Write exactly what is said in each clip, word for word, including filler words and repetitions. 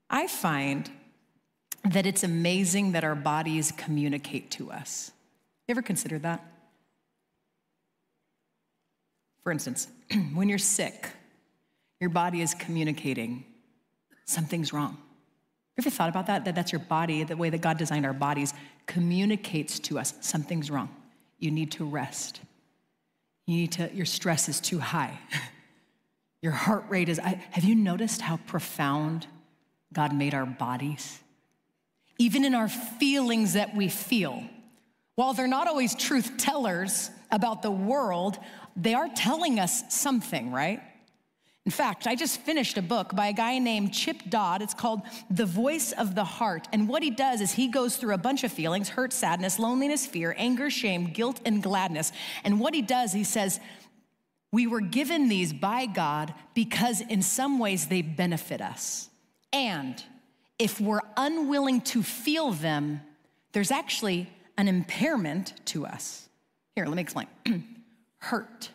I find that it's amazing that our bodies communicate to us. You ever considered that? For instance, when you're sick, your body is communicating something's wrong. You ever thought about that? That that's your body, the way that God designed our bodies, communicates to us something's wrong. You need to rest. You need to, your stress is too high. Your heart rate is, I, have you noticed how profound God made our bodies? Even in our feelings that we feel, while they're not always truth tellers about the world, they are telling us something, right? In fact, I just finished a book by a guy named Chip Dodd. It's called The Voice of the Heart. And what he does is he goes through a bunch of feelings: hurt, sadness, loneliness, fear, anger, shame, guilt, and gladness. And what he does, he says, we were given these by God because in some ways they benefit us. And if we're unwilling to feel them, there's actually an impairment to us. Here, let me explain. Hurt.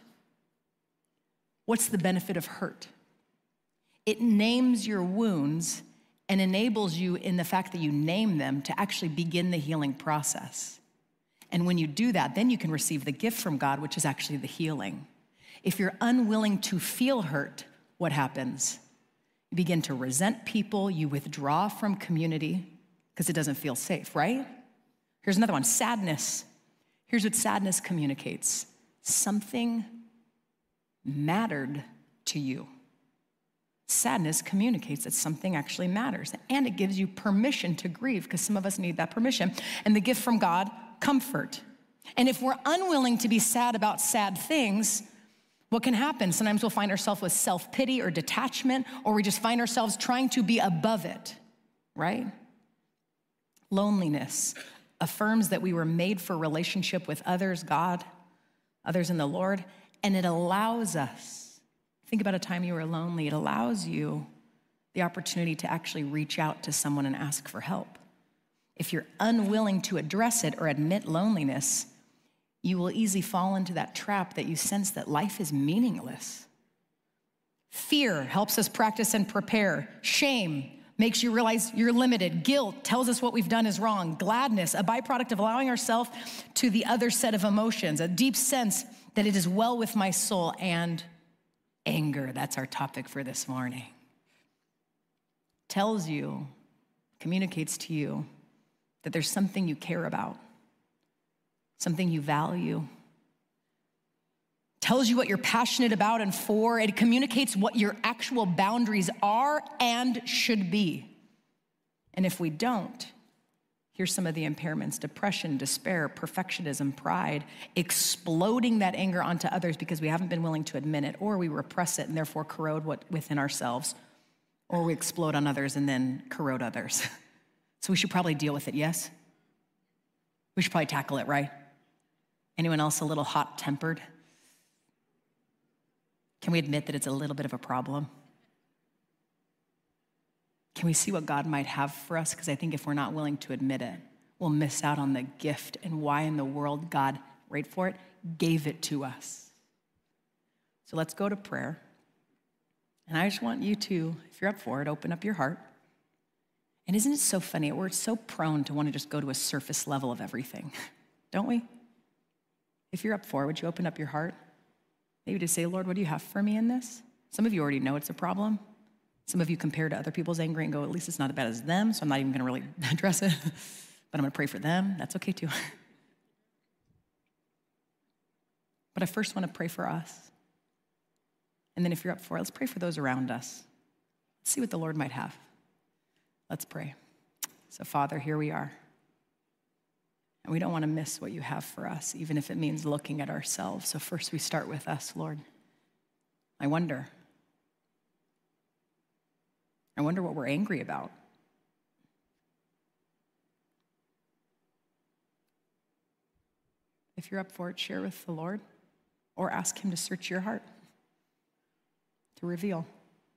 What's the benefit of hurt? It names your wounds and enables you, in the fact that you name them, to actually begin the healing process. And when you do that, then you can receive the gift from God, which is actually the healing. If you're unwilling to feel hurt, what happens? You begin to resent people, you withdraw from community because it doesn't feel safe, right? Here's another one, sadness. Here's what sadness communicates. Something mattered to you. Sadness communicates that something actually matters, and it gives you permission to grieve, because some of us need that permission. And the gift from God, comfort. And if we're unwilling to be sad about sad things, what can happen? Sometimes we'll find ourselves with self-pity or detachment, or we just find ourselves trying to be above it, right? Loneliness affirms that we were made for relationship with others, God, others in the Lord, and it allows us, think about a time you were lonely, it allows you the opportunity to actually reach out to someone and ask for help. If you're unwilling to address it or admit loneliness, you will easily fall into that trap that you sense that life is meaningless. Fear helps us practice and prepare. Shame makes you realize you're limited. Guilt tells us what we've done is wrong. Gladness, a byproduct of allowing ourselves to the other set of emotions, a deep sense that it is well with my soul. And anger, that's our topic for this morning, tells you, communicates to you that there's something you care about, something you value, tells you what you're passionate about and for. It communicates what your actual boundaries are and should be. And if we don't, here's some of the impairments: depression, despair, perfectionism, pride, exploding that anger onto others because we haven't been willing to admit it, or we repress it and therefore corrode what within ourselves, or we explode on others and then corrode others. So we should probably deal with it, yes? We should probably tackle it, right? Anyone else a little hot-tempered? Can we admit that it's a little bit of a problem? Can we see what God might have for us? Because I think if we're not willing to admit it, we'll miss out on the gift and why in the world God, wait for it, gave it to us. So let's go to prayer. And I just want you to, if you're up for it, open up your heart. And isn't it so funny? We're so prone to want to just go to a surface level of everything, don't we? If you're up for it, would you open up your heart? Maybe to say, Lord, what do you have for me in this? Some of you already know it's a problem. Some of you compare to other people's anger and go, at least it's not as bad as them, so I'm not even gonna really address it, but I'm gonna pray for them. That's okay too. But I first wanna pray for us. And then if you're up for it, let's pray for those around us. Let's see what the Lord might have. Let's pray. So Father, here we are. And we don't wanna miss what you have for us, even if it means looking at ourselves. So first we start with us, Lord. I wonder, I wonder what we're angry about. If you're up for it, share with the Lord or ask him to search your heart, to reveal.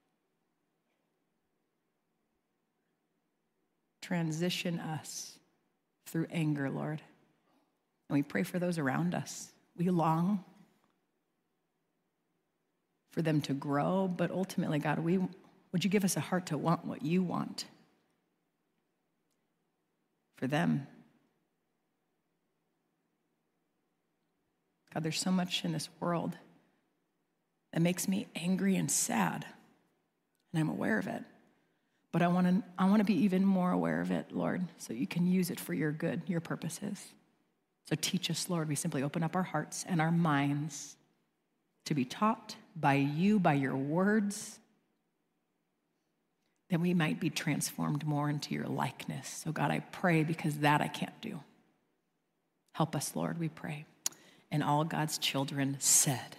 Transition us through anger, Lord. And we pray for those around us. We long for them to grow, but ultimately, God, we would you give us a heart to want what you want for them. God, there's so much in this world that makes me angry and sad, and I'm aware of it. But I want to I want to be even more aware of it, Lord, so you can use it for your good, your purposes. So teach us, Lord. We simply open up our hearts and our minds to be taught by you, by your words, that we might be transformed more into your likeness. So God, I pray, because that I can't do. Help us, Lord, we pray. And all God's children said,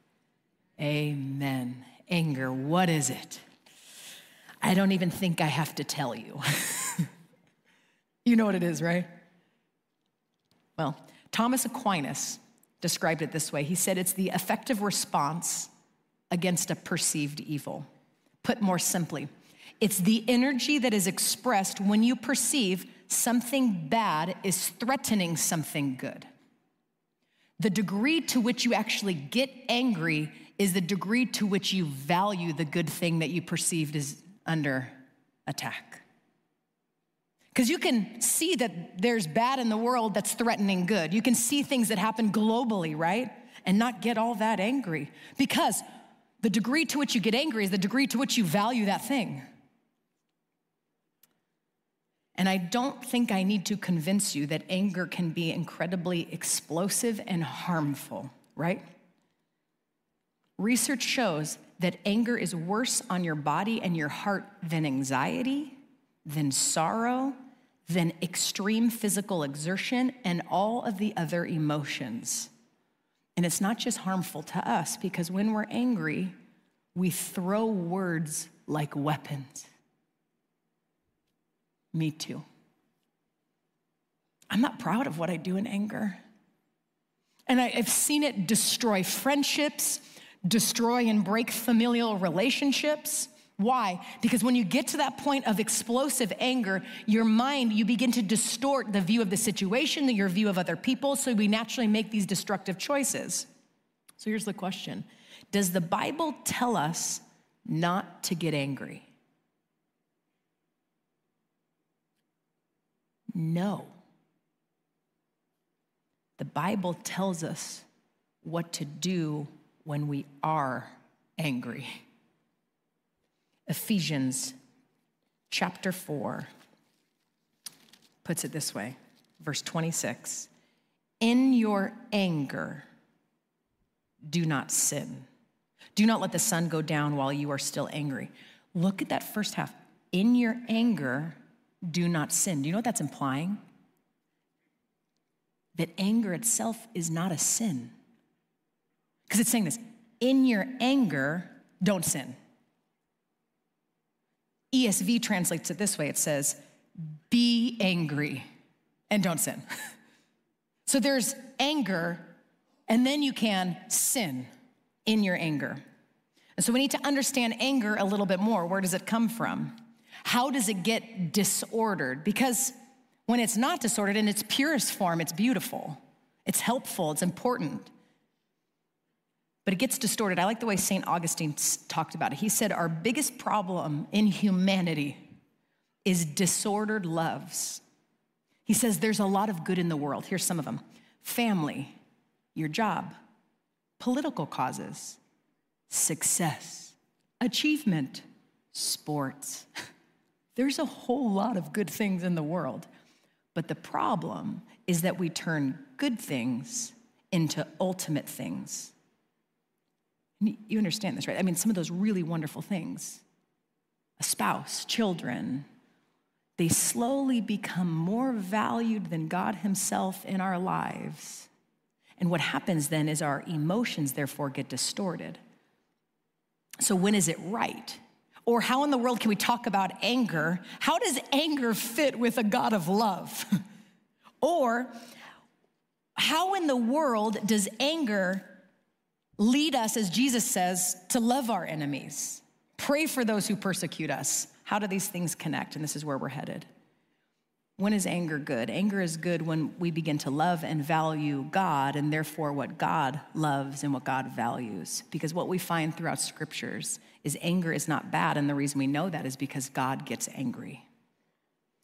amen. Anger, what is it? I don't even think I have to tell you. You know what it is, right? Well, Thomas Aquinas described it this way. He said it's the effective response against a perceived evil. Put more simply, it's the energy that is expressed when you perceive something bad is threatening something good. The degree to which you actually get angry is the degree to which you value the good thing that you perceived as under attack. Because you can see that there's bad in the world that's threatening good. You can see things that happen globally, right? And not get all that angry. Because the degree to which you get angry is the degree to which you value that thing. And I don't think I need to convince you that anger can be incredibly explosive and harmful, right? Research shows that anger is worse on your body and your heart than anxiety, than sorrow, than extreme physical exertion, and all of the other emotions. And it's not just harmful to us, because when we're angry, we throw words like weapons. Me too. I'm not proud of what I do in anger. And I, I've seen it destroy friendships, destroy and break familial relationships. Why? Because when you get to that point of explosive anger, your mind, you begin to distort the view of the situation, your view of other people, so we naturally make these destructive choices. So here's the question. Does the Bible tell us not to get angry? No. The Bible tells us what to do when we are angry. Ephesians chapter four puts it this way, verse twenty-six. In your anger, do not sin. Do not let the sun go down while you are still angry. Look at that first half. In your anger, do not sin. Do you know what that's implying? That anger itself is not a sin. Because it's saying this, in your anger, don't sin. E S V translates it this way. It says, be angry and don't sin. So there's anger, and then you can sin in your anger. And so we need to understand anger a little bit more. Where does it come from? How does it get disordered? Because when it's not disordered, in its purest form, it's beautiful, it's helpful, it's important. But it gets distorted. I like the way Saint Augustine talked about it. He said, our biggest problem in humanity is disordered loves. He says there's a lot of good in the world. Here's some of them. Family, your job, political causes, success, achievement, sports. There's a whole lot of good things in the world. But the problem is that we turn good things into ultimate things. You understand this, right? I mean, some of those really wonderful things, a spouse, children, they slowly become more valued than God himself in our lives. And what happens then is our emotions, therefore, get distorted. So when is it right? Or how in the world can we talk about anger? How does anger fit with a God of love? Or how in the world does anger lead us, as Jesus says, to love our enemies, pray for those who persecute us? How do these things connect? And this is where we're headed. When is anger good? Anger is good when we begin to love and value God, and therefore what God loves and what God values. Because what we find throughout scriptures is anger is not bad, and the reason we know that is because God gets angry.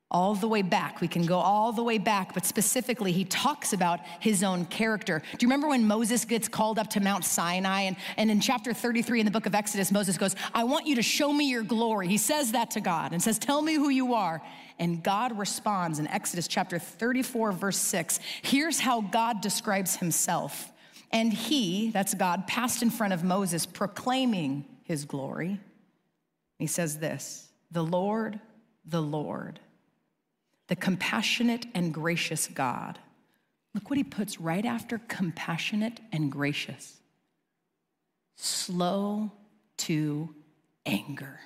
all the way back. We can go all the way back, but specifically, he talks about his own character. Do you remember when Moses gets called up to Mount Sinai? And, and in chapter thirty-three in the book of Exodus, Moses goes, I want you to show me your glory. He says that to God and says, tell me who you are. And God responds in Exodus chapter thirty-four, verse six. Here's how God describes himself. And he, that's God, passed in front of Moses, proclaiming his glory. He says this, the Lord, the Lord, the compassionate and gracious God. Look what he puts right after compassionate and gracious. Slow to anger.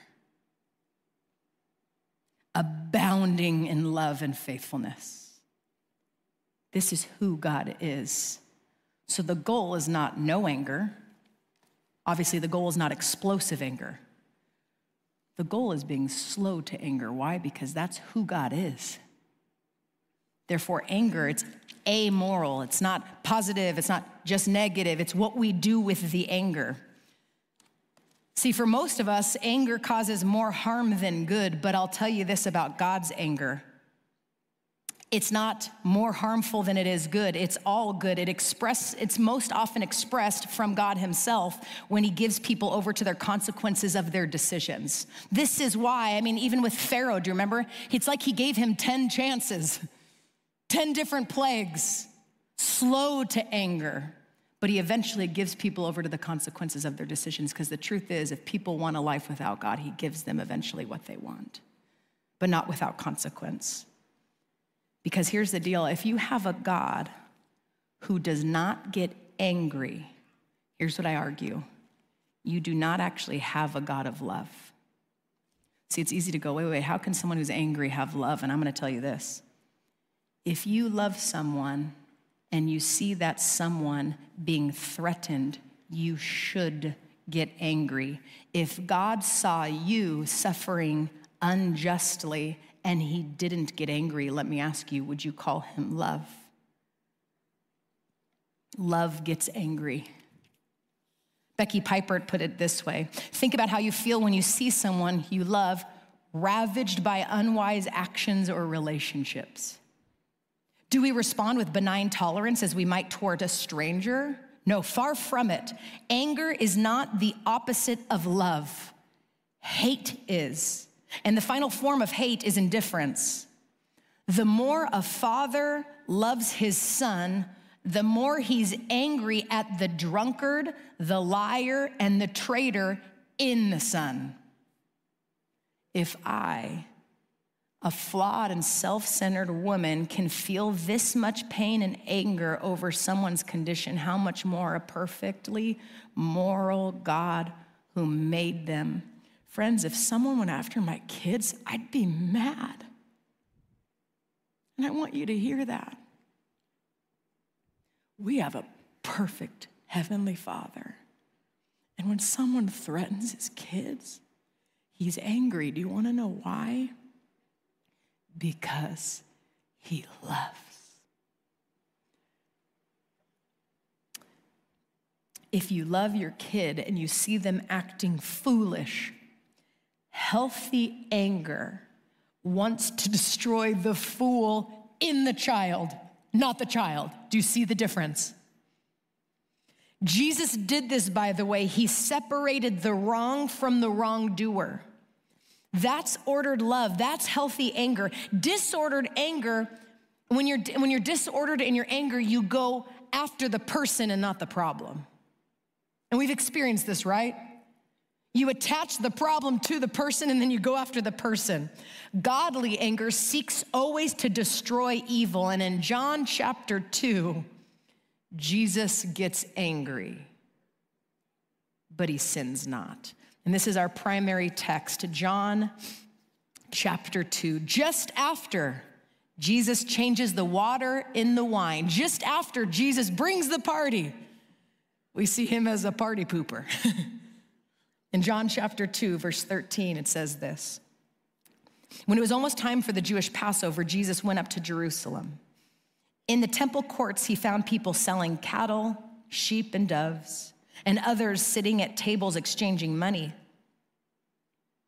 Abounding in love and faithfulness. This is who God is. So the goal is not no anger. Obviously, the goal is not explosive anger. The goal is being slow to anger. Why? Because that's who God is. Therefore, anger, it's amoral. It's not positive. It's not just negative. It's what we do with the anger. See, for most of us, anger causes more harm than good, but I'll tell you this about God's anger. It's not more harmful than it is good. It's all good. It express, it's most often expressed from God himself when he gives people over to their consequences of their decisions. This is why, I mean, even with Pharaoh, do you remember? It's like he gave him ten chances. ten different plagues, slow to anger, but he eventually gives people over to the consequences of their decisions, because the truth is, if people want a life without God, he gives them eventually what they want, but not without consequence. Because here's the deal, if you have a God who does not get angry, here's what I argue, you do not actually have a God of love. See, it's easy to go, wait, wait, how can someone who's angry have love? And I'm gonna tell you this. If you love someone and you see that someone being threatened, you should get angry. If God saw you suffering unjustly and he didn't get angry, let me ask you, would you call him love? Love gets angry. Becky Piper put it this way. Think about how you feel when you see someone you love ravaged by unwise actions or relationships. Do we respond with benign tolerance as we might toward a stranger? No, far from it. Anger is not the opposite of love. Hate is. And the final form of hate is indifference. The more a father loves his son, the more he's angry at the drunkard, the liar, and the traitor in the son. If I, a flawed and self-centered woman, can feel this much pain and anger over someone's condition, how much more a perfectly moral God who made them. Friends, if someone went after my kids, I'd be mad. And I want you to hear that. We have a perfect Heavenly Father. And when someone threatens his kids, he's angry. Do you want to know why? Because he loves. If you love your kid and you see them acting foolish, healthy anger wants to destroy the fool in the child, not the child. Do you see the difference? Jesus did this, by the way. He separated the wrong from the wrongdoer. That's ordered love. That's healthy anger. Disordered anger, when you're, when you're disordered in your anger, you go after the person and not the problem. And we've experienced this, right? You attach the problem to the person and then you go after the person. Godly anger seeks always to destroy evil. And in John chapter two, Jesus gets angry, but he sins not. And this is our primary text, John chapter two. Just after Jesus changes the water in the wine, just after Jesus brings the party, we see him as a party pooper. In John chapter two, verse thirteen, it says this. When it was almost time for the Jewish Passover, Jesus went up to Jerusalem. In the temple courts, he found people selling cattle, sheep, and doves, and others sitting at tables exchanging money.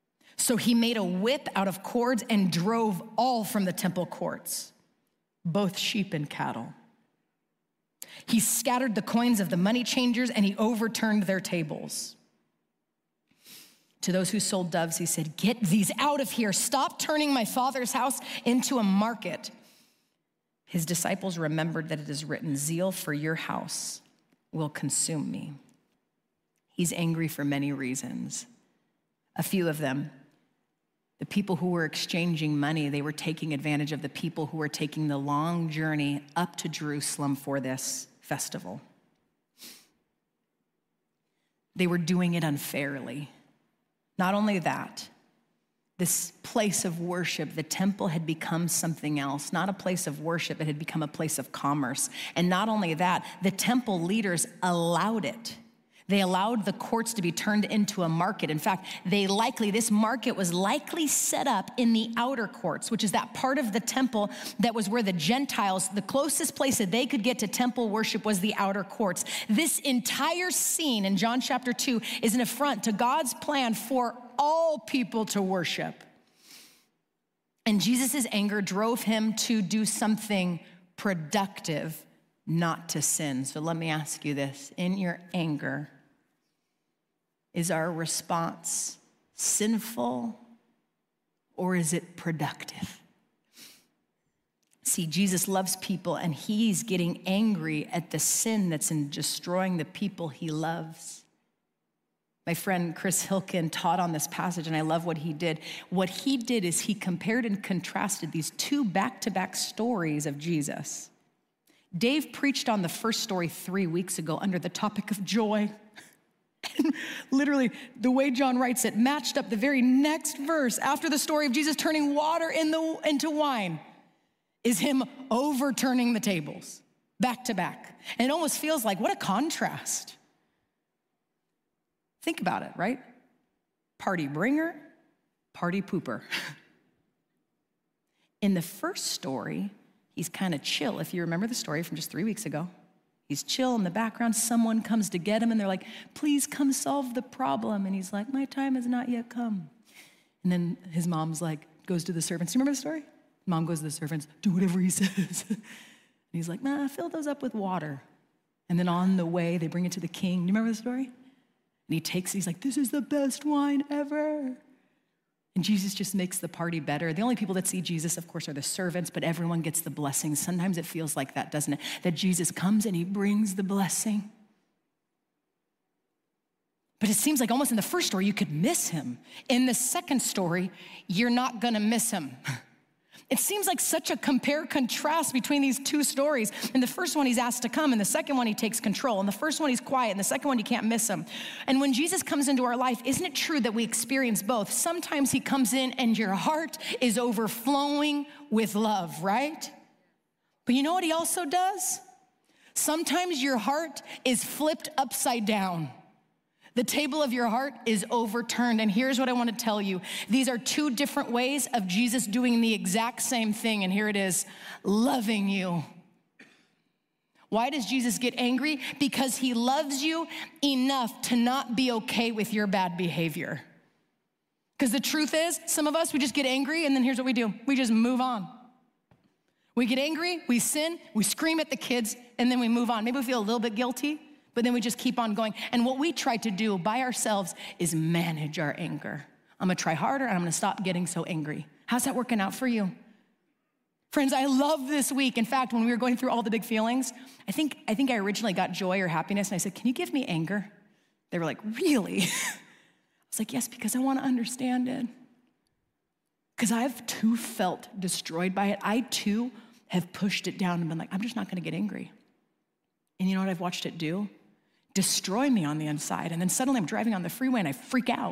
So he made a whip out of cords and drove all from the temple courts, both sheep and cattle. He scattered the coins of the money changers and he overturned their tables. To those who sold doves, he said, "Get these out of here. Stop turning my father's house into a market." His disciples remembered that it is written, "Zeal for your house will consume me." He's angry for many reasons. A few of them. The people who were exchanging money, they were taking advantage of the people who were taking the long journey up to Jerusalem for this festival. They were doing it unfairly. Not only that, this place of worship, the temple had become something else, not a place of worship, it had become a place of commerce. And not only that, the temple leaders allowed it. They allowed the courts to be turned into a market. In fact, they likely, this market was likely set up in the outer courts, which is that part of the temple that was where the Gentiles, the closest place that they could get to temple worship was the outer courts. This entire scene in John chapter two is an affront to God's plan for all people to worship. And Jesus' anger drove him to do something productive, not to sin. So let me ask you this. In your anger, is our response sinful or is it productive? See, Jesus loves people and he's getting angry at the sin that's in destroying the people he loves. My friend Chris Hilkin taught on this passage and I love what he did. What he did is he compared and contrasted these two back-to-back stories of Jesus. Dave preached on the first story three weeks ago under the topic of joy. And literally, the way John writes it matched up the very next verse after the story of Jesus turning water in the, into wine is him overturning the tables back to back. And it almost feels like, what a contrast. Think about it, right? Party bringer, party pooper. In the first story, he's kind of chill. If you remember the story from just three weeks ago, he's chill in the background. Someone comes to get him and they're like, "Please come solve the problem." And he's like, "My time has not yet come." And then his mom's like, goes to the servants. Do you remember the story? Mom goes to the servants, "Do whatever he says." And he's like, "Nah, fill those up with water." And then on the way, they bring it to the king. Do you remember the story? And he takes it, he's like, "This is the best wine ever." And Jesus just makes the party better. The only people that see Jesus, of course, are the servants, but everyone gets the blessing. Sometimes it feels like that, doesn't it? That Jesus comes and he brings the blessing. But it seems like almost in the first story, you could miss him. In the second story, you're not gonna miss him. It seems like such a compare contrast between these two stories. In the first one, he's asked to come. In the second one, he takes control. In the first one, he's quiet. In the second one, you can't miss him. And when Jesus comes into our life, isn't it true that we experience both? Sometimes he comes in and your heart is overflowing with love, right? But you know what he also does? Sometimes your heart is flipped upside down. The table of your heart is overturned. And here's what I want to tell you. These are two different ways of Jesus doing the exact same thing. And here it is, loving you. Why does Jesus get angry? Because he loves you enough to not be okay with your bad behavior. Because the truth is, some of us, we just get angry and then here's what we do. We just move on. We get angry, we sin, we scream at the kids, and then we move on. Maybe we feel a little bit guilty, but then we just keep on going. And what we try to do by ourselves is manage our anger. I'm gonna try harder and I'm gonna stop getting so angry. How's that working out for you? Friends, I love this week. In fact, when we were going through all the big feelings, I think, I think I originally got joy or happiness and I said, "Can you give me anger?" They were like, "Really?" I was like, "Yes, because I wanna understand it." Because I've too felt destroyed by it. I too have pushed it down and been like, I'm just not gonna get angry. And you know what I've watched it do? Destroy me on the inside. And then suddenly I'm driving on the freeway and I freak out.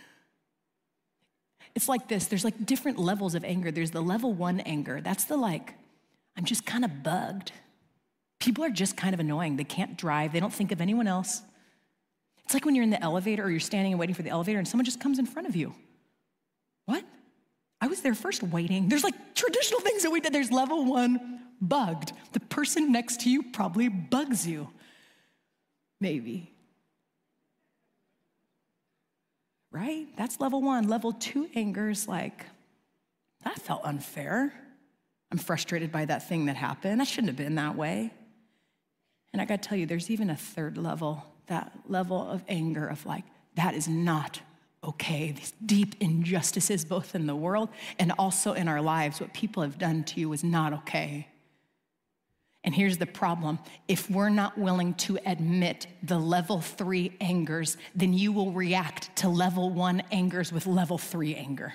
It's like this, there's like different levels of anger. There's the level one anger. That's the like, I'm just kind of bugged. People are just kind of annoying. They can't drive. They don't think of anyone else. It's like when you're in the elevator or you're standing and waiting for the elevator and someone just comes in front of you. What? I was there first waiting. There's like traditional things that we did. There's level one, bugged. The person next to you probably bugs you. Maybe. right? That's level one. Level two anger is like, that felt unfair. I'm frustrated by that thing that happened. That shouldn't have been that way. And I gotta tell you, there's even a third level, that level of anger of like, that is not okay. These deep injustices, both in the world and also in our lives, what people have done to you is not okay. And here's the problem. If we're not willing to admit the level three angers, then you will react to level one angers with level three anger.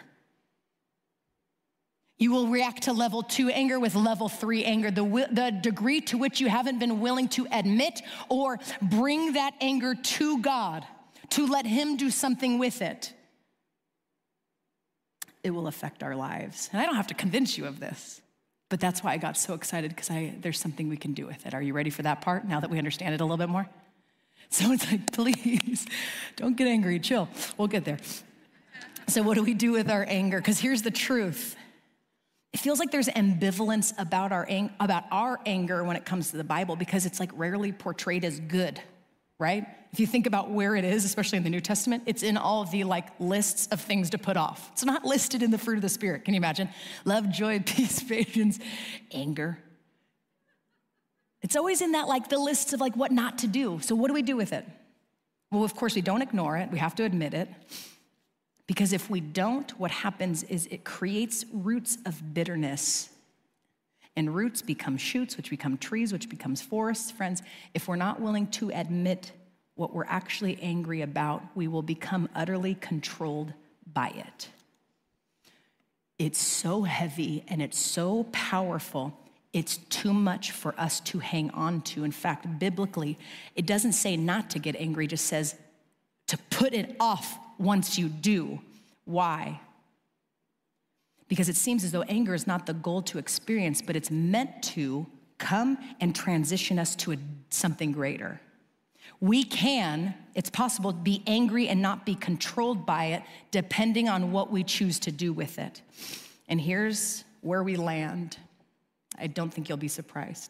You will react to level two anger with level three anger. The, the degree to which you haven't been willing to admit or bring that anger to God, to let him do something with it, it will affect our lives. And I don't have to convince you of this, but that's why I got so excited, because I there's something we can do with it. Are you ready for that part now that we understand it a little bit more? So it's like, please, don't get angry, chill. We'll get there. So what do we do with our anger? Because here's the truth. It feels like there's ambivalence about our, ang- about our anger when it comes to the Bible, because it's like rarely portrayed as good, right? If you think about where it is, especially in the New Testament, it's in all of the like lists of things to put off. It's not listed in the fruit of the Spirit. Can you imagine? Love, joy, peace, patience, anger. It's always in that like the lists of like what not to do. So what do we do with it? Well, of course, we don't ignore it. We have to admit it. Because if we don't, what happens is it creates roots of bitterness. And roots become shoots, which become trees, which becomes forests. Friends, if we're not willing to admit what we're actually angry about, we will become utterly controlled by it. It's so heavy and it's so powerful. It's too much for us to hang on to. In fact, biblically, it doesn't say not to get angry, it just says to put it off once you do. Why? Because it seems as though anger is not the goal to experience, but it's meant to come and transition us to a, something greater. We can, it's possible to be angry and not be controlled by it, depending on what we choose to do with it. And here's where we land. I don't think you'll be surprised.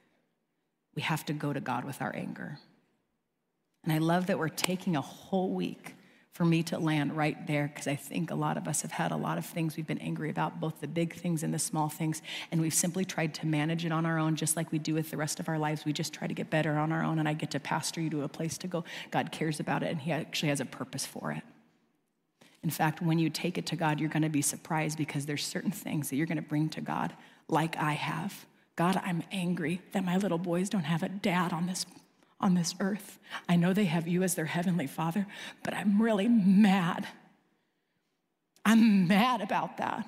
We have to go to God with our anger. And I love that we're taking a whole week for me to land right there, because I think a lot of us have had a lot of things we've been angry about, both the big things and the small things, and we've simply tried to manage it on our own, just like we do with the rest of our lives. We just try to get better on our own, and I get to pastor you to a place to go. God cares about it, and he actually has a purpose for it. In fact, when you take it to God, you're gonna be surprised, because there's certain things that you're gonna bring to God, like I have. God, I'm angry that my little boys don't have a dad on this on this earth. I know they have you as their heavenly Father, but I'm really mad. I'm mad about that.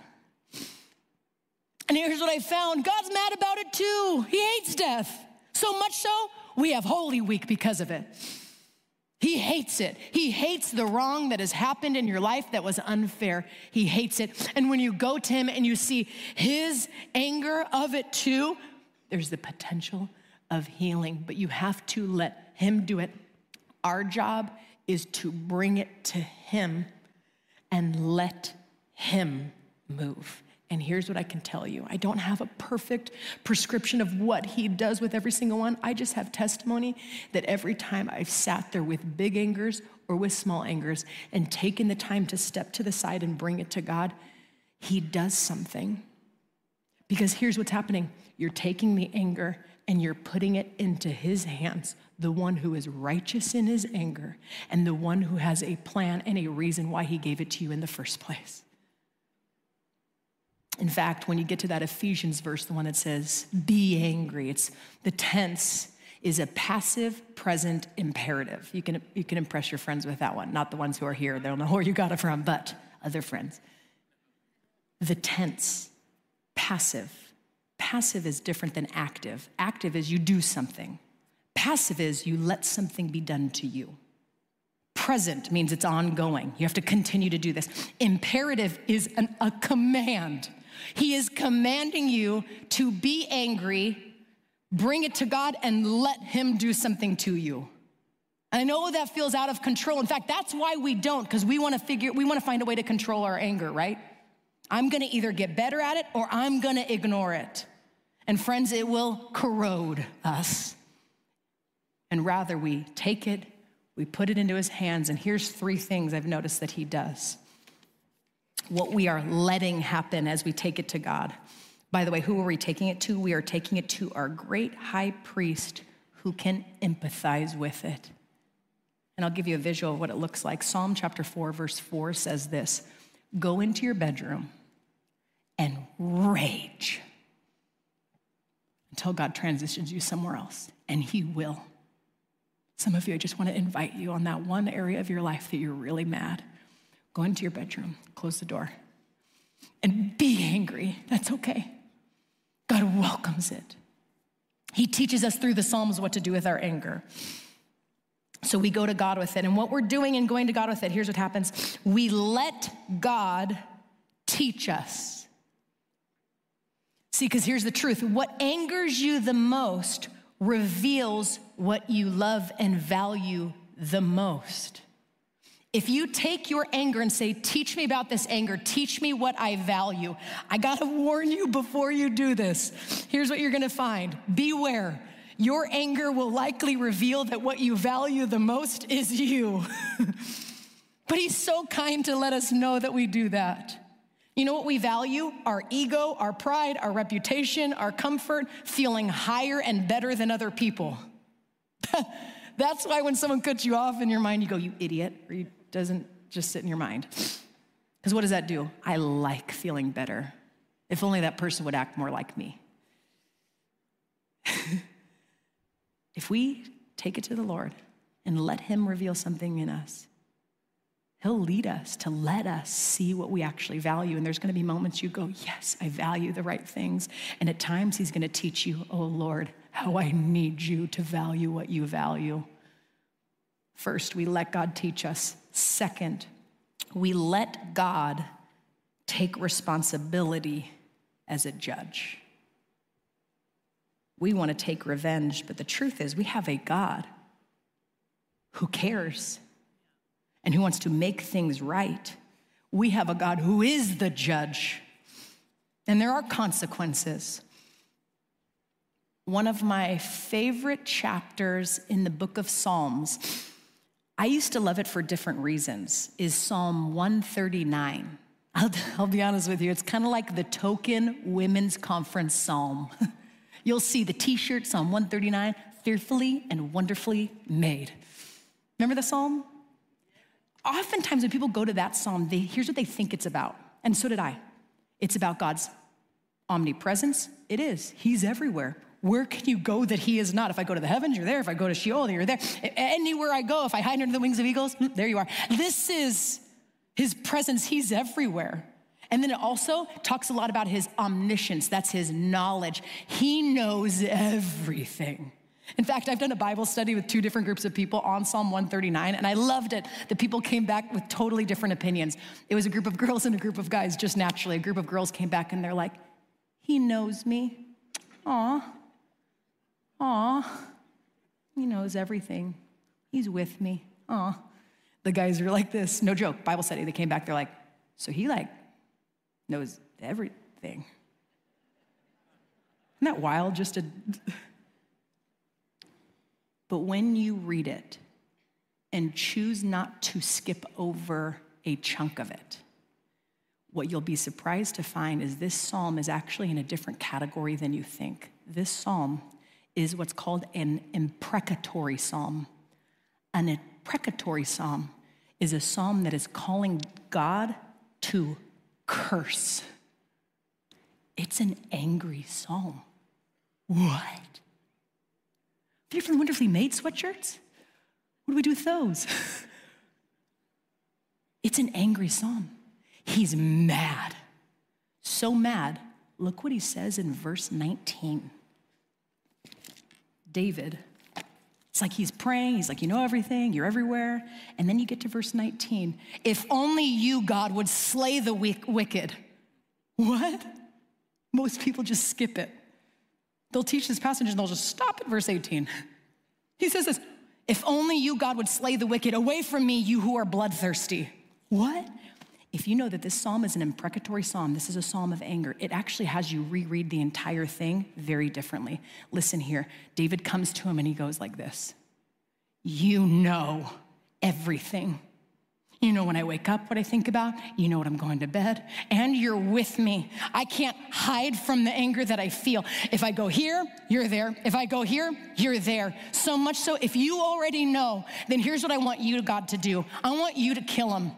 And here's what I found. God's mad about it too. He hates death. So much so, we have Holy Week because of it. He hates it. He hates the wrong that has happened in your life that was unfair. He hates it. And when you go to him and you see his anger of it too, there's the potential of healing, but you have to let him do it. Our job is to bring it to him and let him move. And here's what I can tell you. I don't have a perfect prescription of what he does with every single one. I just have testimony that every time I've sat there with big angers or with small angers and taken the time to step to the side and bring it to God, he does something. Because here's what's happening. You're taking the anger and you're putting it into his hands, the one who is righteous in his anger and the one who has a plan and a reason why he gave it to you in the first place. In fact, when you get to that Ephesians verse, the one that says, be angry, it's the tense is a passive present imperative. You can, you can impress your friends with that one, not the ones who are here. They don't know where you got it from, but other friends. The tense, passive. Passive is different than active. Active is you do something. Passive is you let something be done to you. Present means it's ongoing. You have to continue to do this. Imperative is an, a command. He is commanding you to be angry, bring it to God, and let him do something to you. And I know that feels out of control. In fact, that's why we don't, because we want to figure, we want to find a way to control our anger, right? I'm going to either get better at it or I'm going to ignore it. And friends, it will corrode us. And rather we take it, We put it into his hands, and here's three things I've noticed that he does. What we are letting happen as we take it to God. By the way, who are we taking it to? We are taking it to our great high priest who can empathize with it. And I'll give you a visual of what it looks like. Psalm chapter four, verse four says this: go into your bedroom and rage until God transitions you somewhere else, and he will. Some of you, I just want to invite you on that one area of your life that you're really mad. Go into your bedroom, close the door, and be angry. That's okay. God welcomes it. He teaches us through the Psalms what to do with our anger. So we go to God with it. And what we're doing in going to God with it, here's what happens. We let God teach us. See, because here's the truth. What angers you the most reveals what you love and value the most. If you take your anger and say, teach me about this anger, teach me what I value, I gotta warn you before you do this. Here's what you're gonna find. Beware. Your anger will likely reveal that what you value the most is you. But he's so kind to let us know that we do that. You know what we value? Our ego, our pride, our reputation, our comfort, feeling higher and better than other people. That's why when someone cuts you off in your mind, you go, you idiot, or it doesn't just sit in your mind. Because what does that do? I like feeling better. If only that person would act more like me. If we take it to the Lord and let him reveal something in us, he'll lead us to let us see what we actually value. And there's gonna be moments you go, yes, I value the right things. And at times he's gonna teach you, oh Lord, how I need you to value what you value. First, we let God teach us. Second, we let God take responsibility as a judge. We want to take revenge, but the truth is we have a God who cares and who wants to make things right. We have a God who is the judge, and there are consequences. One of my favorite chapters in the book of Psalms, I used to love it for different reasons, is Psalm one thirty-nine. I'll, I'll be honest with you, it's kind of like the token women's conference psalm. You'll see the t-shirt, Psalm one thirty-nine, fearfully and wonderfully made. Remember the psalm? Oftentimes when people go to that psalm, they, here's what they think it's about. And so did I. It's about God's omnipresence. It is. He's everywhere. Where can you go that he is not? If I go to the heavens, you're there. If I go to Sheol, you're there. Anywhere I go, if I hide under the wings of eagles, there you are. This is his presence. He's everywhere. And then it also talks a lot about his omniscience. That's his knowledge. He knows everything. In fact, I've done a Bible study with two different groups of people on Psalm one thirty-nine, and I loved it. The people came back with totally different opinions. It was a group of girls and a group of guys, just naturally. A group of girls came back and they're like, he knows me. Aw, aw, he knows everything. He's with me, aw. The guys are like this, no joke, Bible study. They came back, they're like, so he like knows everything. Isn't that wild? Just a... But when you read it and choose not to skip over a chunk of it, what you'll be surprised to find is this psalm is actually in a different category than you think. This psalm is what's called an imprecatory psalm. An imprecatory psalm is a psalm that is calling God to curse. It's an angry psalm. What? Fearfully and wonderfully made sweatshirts? What do we do with those? It's an angry psalm. He's mad. So mad. Look what he says in verse nineteen. David, it's like he's praying. He's like, you know everything. You're everywhere. And then you get to verse nineteen. If only you, God, would slay the wicked. What? Most people just skip it. They'll teach this passage and they'll just stop at verse eighteen. He says this, if only you, God, would slay the wicked. Away from me, you who are bloodthirsty. What? If you know that this psalm is an imprecatory psalm, this is a psalm of anger, it actually has you reread the entire thing very differently. Listen here. David comes to him and he goes like this. You know everything. You know when I wake up what I think about. You know when I'm going to bed. And you're with me. I can't hide from the anger that I feel. If I go here, you're there. If I go here, you're there. So much so, if you already know, then here's what I want you, God, to do. I want you to kill him.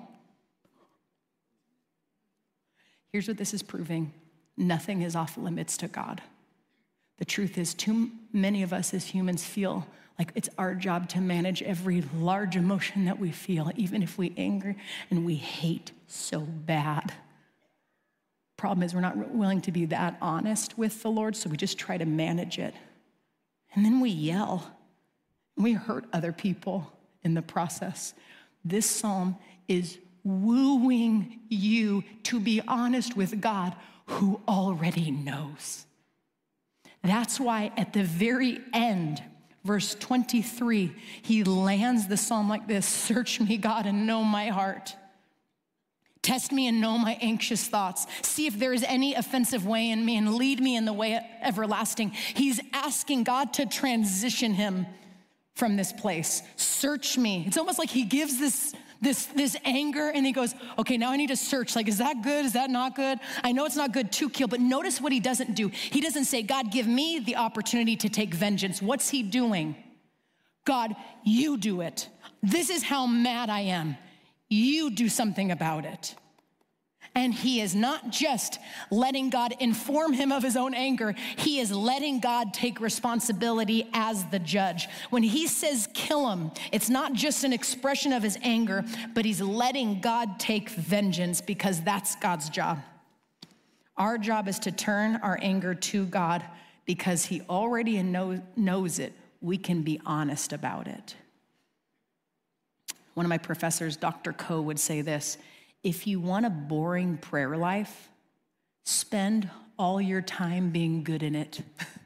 Here's what this is proving. Nothing is off limits to God. The truth is, too many of us as humans feel like it's our job to manage every large emotion that we feel, even if we anger and we hate so bad. Problem is, we're not willing to be that honest with the Lord, so we just try to manage it. And then we yell, and we hurt other people in the process. This psalm is wooing you to be honest with God, who already knows. That's why at the very end, verse twenty-three, he lands the psalm like this: search me, God, and know my heart. Test me and know my anxious thoughts. See if there is any offensive way in me and lead me in the way everlasting. He's asking God to transition him from this place. Search me. It's almost like he gives this This, this anger, and he goes, okay, now I need to search. Like, is that good? Is that not good? I know it's not good to kill, but notice what he doesn't do. He doesn't say, God, give me the opportunity to take vengeance. What's he doing? God, you do it. This is how mad I am. You do something about it. And he is not just letting God inform him of his own anger. He is letting God take responsibility as the judge. When he says kill him, it's not just an expression of his anger, but he's letting God take vengeance, because that's God's job. Our job is to turn our anger to God, because he already knows, knows it. We can be honest about it. One of my professors, Doctor Coe, would say this: if you want a boring prayer life, spend all your time being good in it.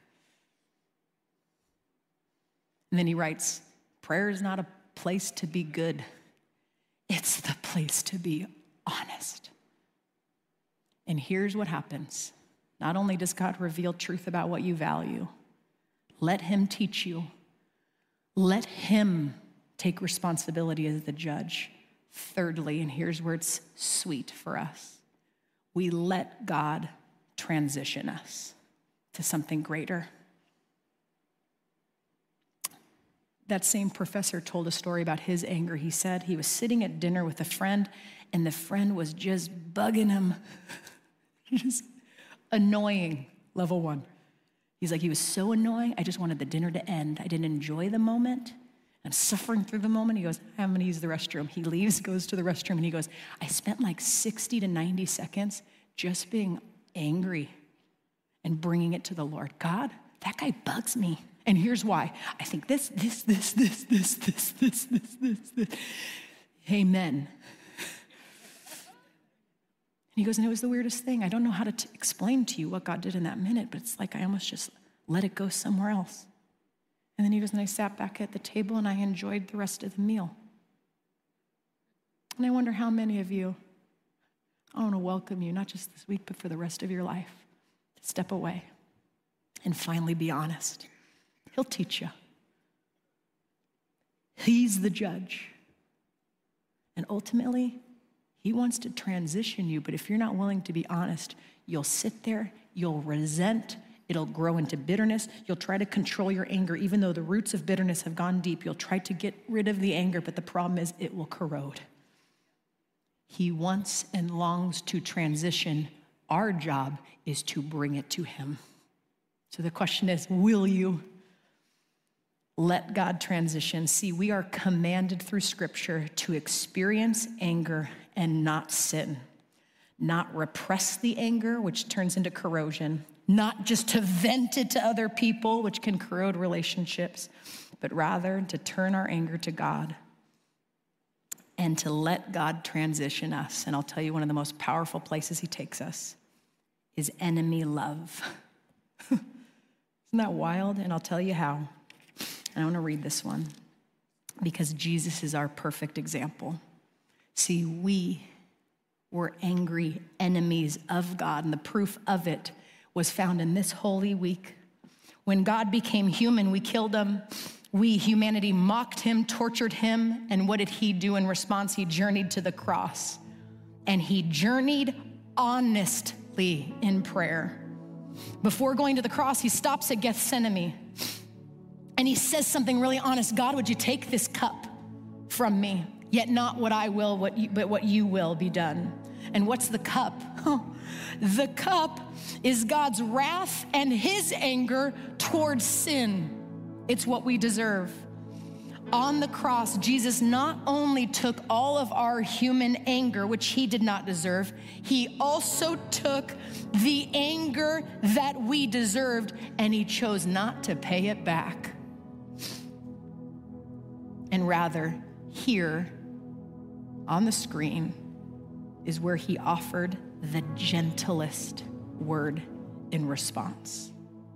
And then he writes, prayer is not a place to be good. It's the place to be honest. And here's what happens. Not only does God reveal truth about what you value, let him teach you. Let him take responsibility as the judge. Thirdly, and here's where it's sweet for us, we let God transition us to something greater. That same professor told a story about his anger. He said he was sitting at dinner with a friend, and the friend was just bugging him. Just annoying, level one. He's like, he was so annoying, I just wanted the dinner to end. I didn't enjoy the moment. I'm suffering through the moment. He goes, I'm gonna use the restroom. He leaves, goes to the restroom, and he goes, I spent like sixty to ninety seconds just being angry and bringing it to the Lord. God, that guy bugs me. And here's why. I think this, this, this, this, this, this, this, this, this, this. Amen. And he goes, and it was the weirdest thing. I don't know how to t- explain to you what God did in that minute, but it's like I almost just let it go somewhere else. And then he goes, and I sat back at the table and I enjoyed the rest of the meal. And I wonder how many of you, I want to welcome you, not just this week, but for the rest of your life, to step away and finally be honest. He'll teach you. He's the judge. And ultimately, he wants to transition you, but if you're not willing to be honest, you'll sit there, you'll resent, it'll grow into bitterness. You'll try to control your anger, even though the roots of bitterness have gone deep. You'll try to get rid of the anger, but the problem is it will corrode. He wants and longs to transition. Our job is to bring it to him. So the question is, will you let God transition? See, we are commanded through Scripture to experience anger and not sin, not repress the anger, which turns into corrosion, not just to vent it to other people, which can corrode relationships, but rather to turn our anger to God and to let God transition us. And I'll tell you, one of the most powerful places he takes us is enemy love. Isn't that wild? And I'll tell you how. And I want to read this one because Jesus is our perfect example. See, we were angry enemies of God, and the proof of it was found in this holy week. When God became human, we killed him. We, humanity, mocked him, tortured him, and what did he do in response? He journeyed to the cross, and he journeyed honestly in prayer. Before going to the cross, he stops at Gethsemane, and he says something really honest. God, would you take this cup from me? Yet not what I will, what you, but what you will be done. And what's the cup? Oh, the cup is God's wrath and his anger towards sin. It's what we deserve. On the cross, Jesus not only took all of our human anger, which he did not deserve, he also took the anger that we deserved, and he chose not to pay it back. And rather, here on the screen is where he offered the gentlest word in response.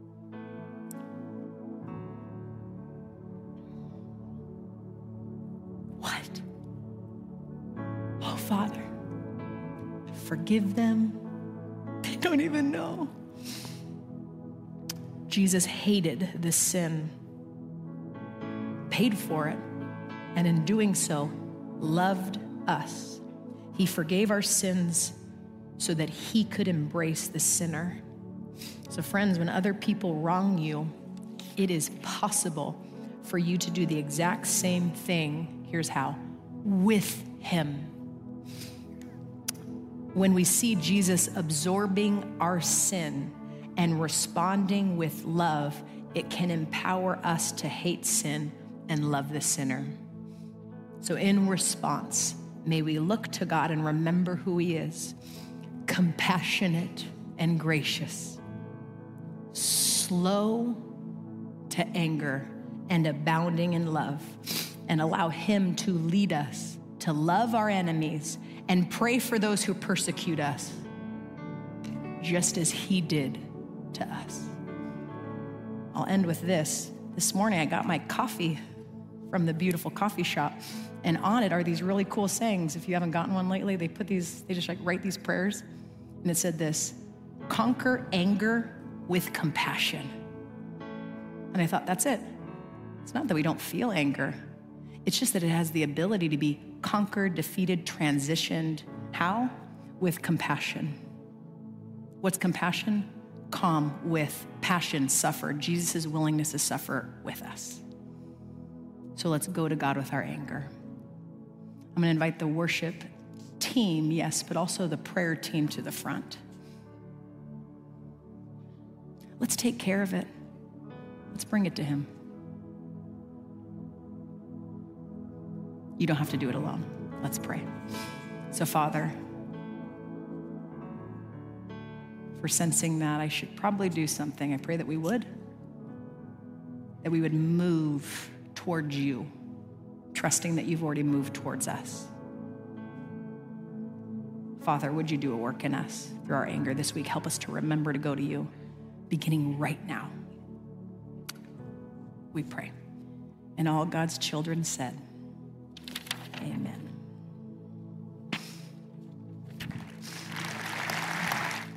What? Oh, Father, forgive them. They don't even know. Jesus hated this sin, paid for it, and in doing so, loved us. He forgave our sins so that he could embrace the sinner. So friends, when other people wrong you, it is possible for you to do the exact same thing. Here's how: with him. When we see Jesus absorbing our sin and responding with love, it can empower us to hate sin and love the sinner. So in response, may we look to God and remember who he is: compassionate and gracious, slow to anger and abounding in love, and allow him to lead us to love our enemies and pray for those who persecute us, just as he did to us. I'll end with this. This morning I got my coffee from the beautiful coffee shop, and on it are these really cool sayings. If you haven't gotten one lately, they put these, they just like write these prayers. And it said this: conquer anger with compassion. And I thought, that's it. It's not that we don't feel anger. It's just that it has the ability to be conquered, defeated, transitioned. How? With compassion. What's compassion? Calm with passion, suffer. Jesus' willingness to suffer with us. So let's go to God with our anger. I'm gonna invite the worship team, yes, but also the prayer team to the front. Let's take care of it. Let's bring it to him. You don't have to do it alone. Let's pray. So Father, for sensing that I should probably do something, I pray that we would, that we would move towards you, trusting that you've already moved towards us. Father, would you do a work in us through our anger this week? Help us to remember to go to you, beginning right now. We pray. And all God's children said, amen.